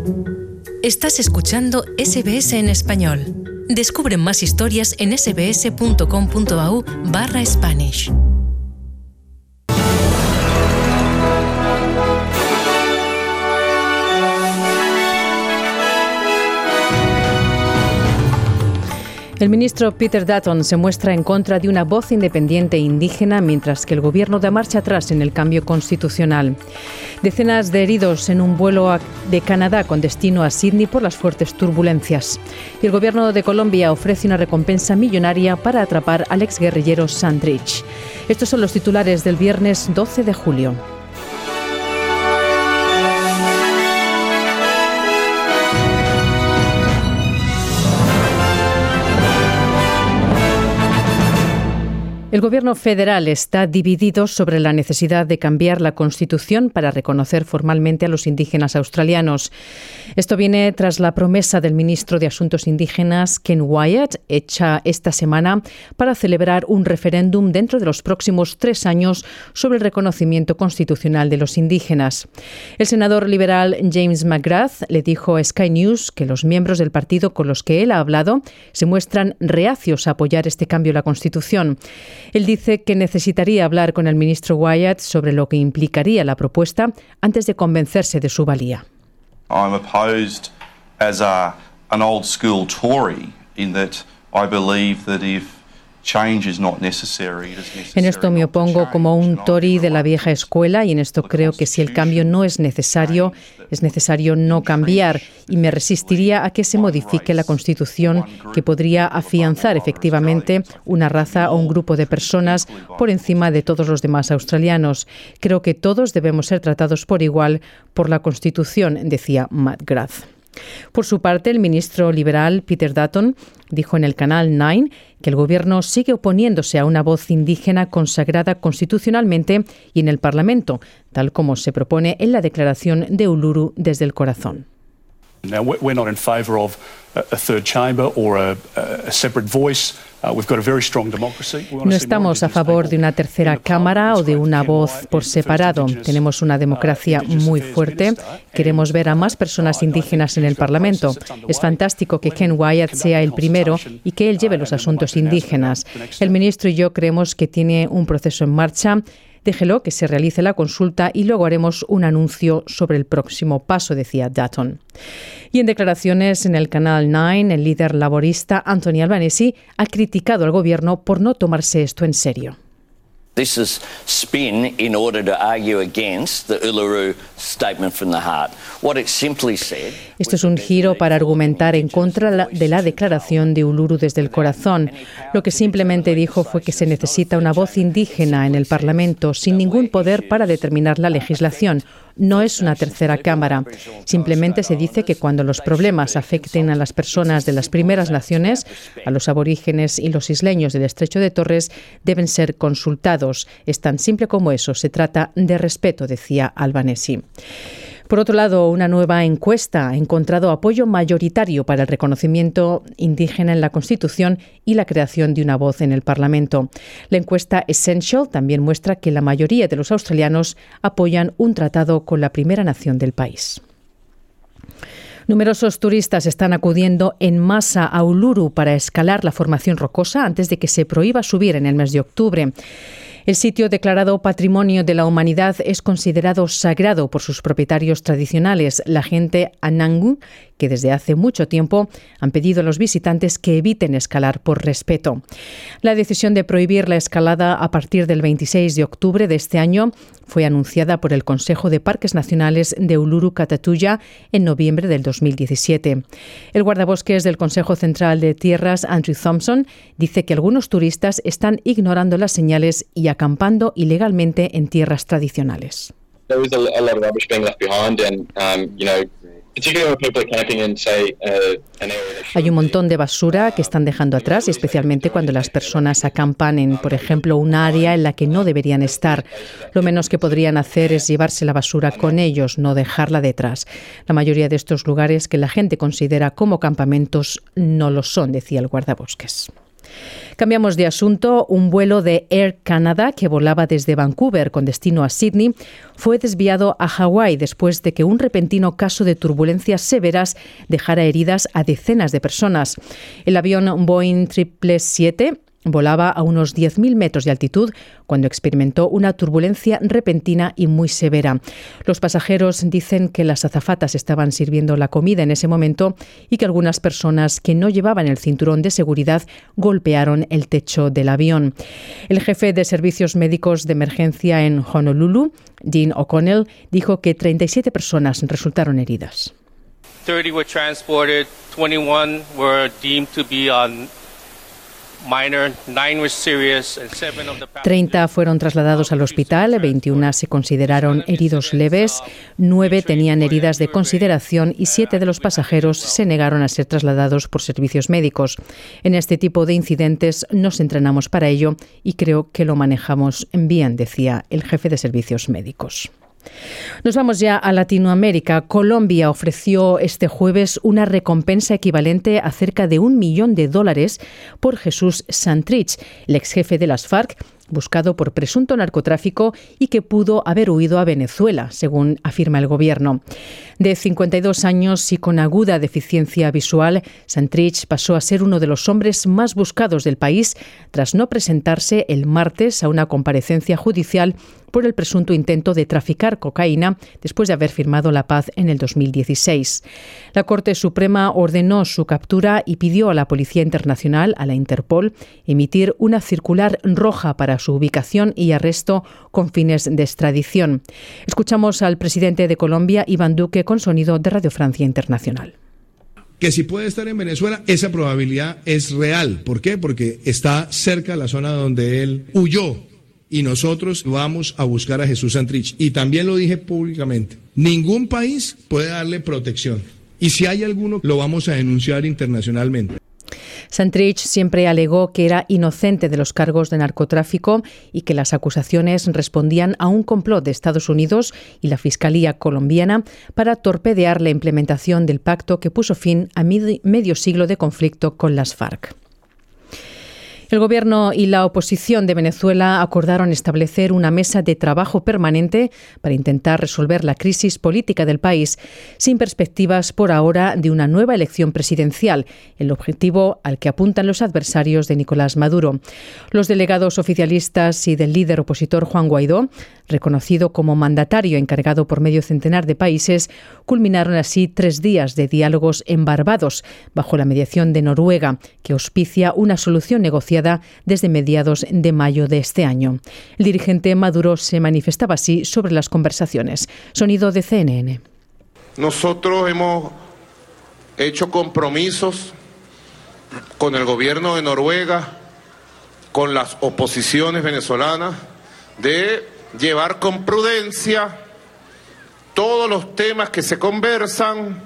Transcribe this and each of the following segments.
Estás escuchando SBS en español. Descubre más historias en sbs.com.au/Spanish. El ministro Peter Dutton se muestra en contra de una voz independiente indígena, mientras que el gobierno da marcha atrás en el cambio constitucional. Decenas de heridos en un vuelo de Canadá con destino a Sydney por las fuertes turbulencias. Y el gobierno de Colombia ofrece una recompensa millonaria para atrapar al exguerrillero Sandrich. Estos son los titulares del viernes 12 de julio. El Gobierno federal está dividido sobre la necesidad de cambiar la Constitución para reconocer formalmente a los indígenas australianos. Esto viene tras la promesa del ministro de Asuntos Indígenas, Ken Wyatt, hecha esta semana para celebrar un referéndum dentro de los próximos 3 años sobre el reconocimiento constitucional de los indígenas. El senador liberal James McGrath le dijo a Sky News que los miembros del partido con los que él ha hablado se muestran reacios a apoyar este cambio a la Constitución. Él dice que necesitaría hablar con el ministro Wyatt sobre lo que implicaría la propuesta antes de convencerse de su valía. I'm opposed as an old school Tory in that I believe that if change is not necessary, it is necessary. En esto me opongo como un Tory de la vieja escuela y en esto creo que si el cambio no es necesario no cambiar, y me resistiría a que se modifique la Constitución, que podría afianzar efectivamente una raza o un grupo de personas por encima de todos los demás australianos. Creo que todos debemos ser tratados por igual por la Constitución, decía McGrath. Por su parte, el ministro liberal Peter Dutton dijo en el canal 9 que el gobierno sigue oponiéndose a una voz indígena consagrada constitucionalmente y en el Parlamento, tal como se propone en la Declaración de Uluru desde el Corazón. Now, we're not in favour of a third chamber or a separate voice. We've got a very strong democracy. No estamos a favor de una tercera cámara o de una voz por separado. Tenemos una democracia muy fuerte. Queremos ver a más personas indígenas en el Parlamento. Es fantástico que Ken Wyatt sea el primero y que él lleve los asuntos indígenas. El ministro y yo creemos que tiene un proceso en marcha. Déjelo que se realice la consulta y luego haremos un anuncio sobre el próximo paso, decía Dutton. Y en declaraciones en el canal 9, el líder laborista Anthony Albanese ha criticado al gobierno por no tomarse esto en serio. This is spin in order to argue against the Uluru Statement from the Heart. What it simply said. Esto es un giro para argumentar en contra de la declaración de Uluru desde el Corazón. Lo que simplemente dijo fue que se necesita una voz indígena en el Parlamento sin ningún poder para determinar la legislación. No es una tercera cámara. Simplemente se dice que cuando los problemas afecten a las personas de las primeras naciones, a los aborígenes y los isleños del Estrecho de Torres, deben ser consultados. Es tan simple como eso. Se trata de respeto, decía Albanese. Por otro lado, una nueva encuesta ha encontrado apoyo mayoritario para el reconocimiento indígena en la Constitución y la creación de una voz en el Parlamento. La encuesta Essential también muestra que la mayoría de los australianos apoyan un tratado con la primera nación del país. Numerosos turistas están acudiendo en masa a Uluru para escalar la formación rocosa antes de que se prohíba subir en el mes de octubre. El sitio declarado Patrimonio de la Humanidad es considerado sagrado por sus propietarios tradicionales, la gente Anangu, que desde hace mucho tiempo han pedido a los visitantes que eviten escalar por respeto. La decisión de prohibir la escalada a partir del 26 de octubre de este año fue anunciada por el Consejo de Parques Nacionales de Uluru-Kata-Tuya en noviembre del 2017. El guardabosques del Consejo Central de Tierras, Andrew Thompson, dice que algunos turistas están ignorando las señales y acampando ilegalmente en tierras tradicionales. Hay un montón de basura que están dejando atrás, especialmente cuando las personas acampan en, por ejemplo, un área en la que no deberían estar. Lo menos que podrían hacer es llevarse la basura con ellos, no dejarla detrás. La mayoría de estos lugares que la gente considera como campamentos no lo son, decía el guardabosques. Cambiamos de asunto. Un vuelo de Air Canada que volaba desde Vancouver con destino a Sydney fue desviado a Hawái después de que un repentino caso de turbulencias severas dejara heridas a decenas de personas. El avión Boeing 777 volaba a unos 10.000 metros de altitud cuando experimentó una turbulencia repentina y muy severa. Los pasajeros dicen que las azafatas estaban sirviendo la comida en ese momento y que algunas personas que no llevaban el cinturón de seguridad golpearon el techo del avión. El jefe de servicios médicos de emergencia en Honolulu, Dean O'Connell, dijo que 37 personas resultaron heridas. 30 were transported, 21 were deemed to be on minor, 9 were serious, and 7 of the 30 fueron trasladados al hospital, 21 se consideraron heridos leves, 9 tenían heridas de consideración y 7 de los pasajeros se negaron a ser trasladados por servicios médicos. En este tipo de incidentes nos entrenamos para ello y creo que lo manejamos bien, decía el jefe de servicios médicos. Nos vamos ya a Latinoamérica. Colombia ofreció este jueves una recompensa equivalente a cerca de $1 millón por Jesús Santrich, el ex jefe de las FARC, buscado por presunto narcotráfico y que pudo haber huido a Venezuela, según afirma el gobierno. De 52 años y con aguda deficiencia visual, Santrich pasó a ser uno de los hombres más buscados del país tras no presentarse el martes a una comparecencia judicial por el presunto intento de traficar cocaína después de haber firmado la paz en el 2016. La Corte Suprema ordenó su captura y pidió a la Policía Internacional, a la Interpol, emitir una circular roja para su ubicación y arresto con fines de extradición. Escuchamos al presidente de Colombia, Iván Duque, con sonido de Radio Francia Internacional. Que si puede estar en Venezuela, esa probabilidad es real. ¿Por qué? Porque está cerca de la zona donde él huyó. Y nosotros vamos a buscar a Jesús Santrich. Y también lo dije públicamente. Ningún país puede darle protección. Y si hay alguno, lo vamos a denunciar internacionalmente. Santrich siempre alegó que era inocente de los cargos de narcotráfico y que las acusaciones respondían a un complot de Estados Unidos y la Fiscalía colombiana para torpedear la implementación del pacto que puso fin a medio siglo de conflicto con las FARC. El Gobierno y la oposición de Venezuela acordaron establecer una mesa de trabajo permanente para intentar resolver la crisis política del país, sin perspectivas por ahora de una nueva elección presidencial, el objetivo al que apuntan los adversarios de Nicolás Maduro. Los delegados oficialistas y del líder opositor Juan Guaidó, reconocido como mandatario encargado por medio centenar de países, culminaron así 3 días de diálogos en Barbados, bajo la mediación de Noruega, que auspicia una solución negociada desde mediados de mayo de este año. El dirigente Maduro se manifestaba así sobre las conversaciones. Sonido de CNN. Nosotros hemos hecho compromisos con el gobierno de Noruega, con las oposiciones venezolanas, de llevar con prudencia todos los temas que se conversan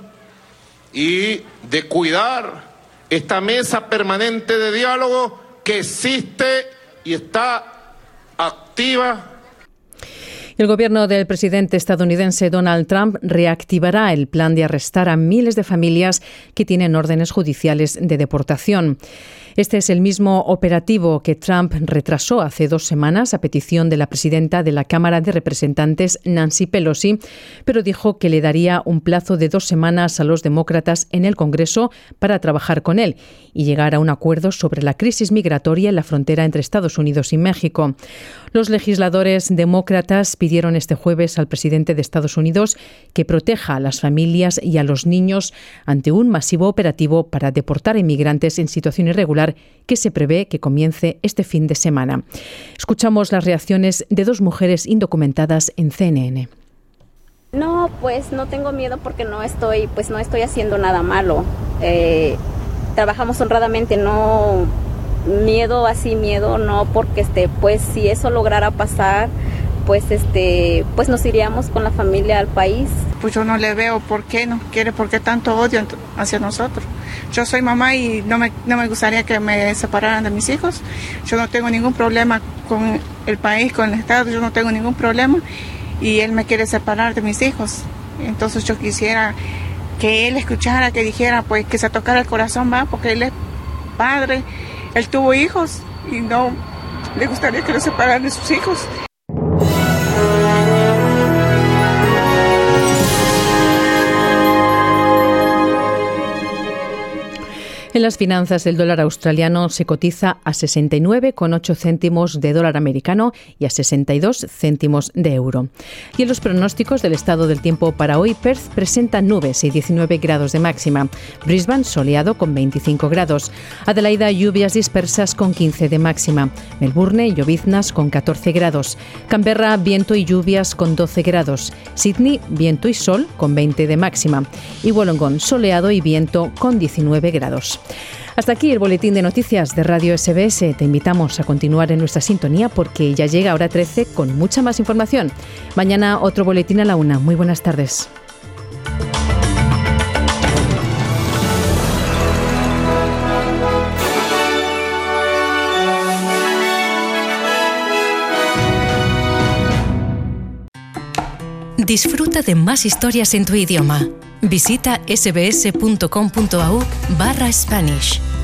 y de cuidar esta mesa permanente de diálogo que existe y está activa. El gobierno del presidente estadounidense Donald Trump reactivará el plan de arrestar a miles de familias que tienen órdenes judiciales de deportación. Este es el mismo operativo que Trump retrasó hace 2 semanas a petición de la presidenta de la Cámara de Representantes, Nancy Pelosi, pero dijo que le daría un plazo de 2 semanas a los demócratas en el Congreso para trabajar con él y llegar a un acuerdo sobre la crisis migratoria en la frontera entre Estados Unidos y México. Los legisladores demócratas pidieron este jueves al presidente de Estados Unidos que proteja a las familias y a los niños ante un masivo operativo para deportar a inmigrantes en situación irregular que se prevé que comience este fin de semana. Escuchamos las reacciones de 2 mujeres indocumentadas en CNN. No, pues no tengo miedo porque no estoy haciendo nada malo. Trabajamos honradamente, no miedo no, porque pues si eso lograra pasar, pues nos iríamos con la familia al país. Pues yo no le veo por qué tanto odio hacia nosotros. Yo soy mamá y no me gustaría que me separaran de mis hijos. Yo no tengo ningún problema con el país, con el Estado, yo no tengo ningún problema y él me quiere separar de mis hijos. Entonces yo quisiera que él escuchara, que dijera, pues que se tocara el corazón, va, porque él es padre Él tuvo hijos y no le gustaría que lo separaran de sus hijos. En las finanzas, el dólar australiano se cotiza a 69,8 céntimos de dólar americano y a 62 céntimos de euro. Y en los pronósticos del estado del tiempo para hoy, Perth presenta nubes y 19 grados de máxima. Brisbane, soleado con 25 grados. Adelaida, lluvias dispersas con 15 de máxima. Melbourne, lloviznas con 14 grados. Canberra, viento y lluvias con 12 grados. Sydney, viento y sol con 20 de máxima. Y Wollongong, soleado y viento con 19 grados. Hasta aquí el boletín de noticias de Radio SBS. Te invitamos a continuar en nuestra sintonía porque ya llega hora 13 con mucha más información. Mañana otro boletín a la 1. Muy buenas tardes. Disfruta de más historias en tu idioma. Visita sbs.com.au/Spanish.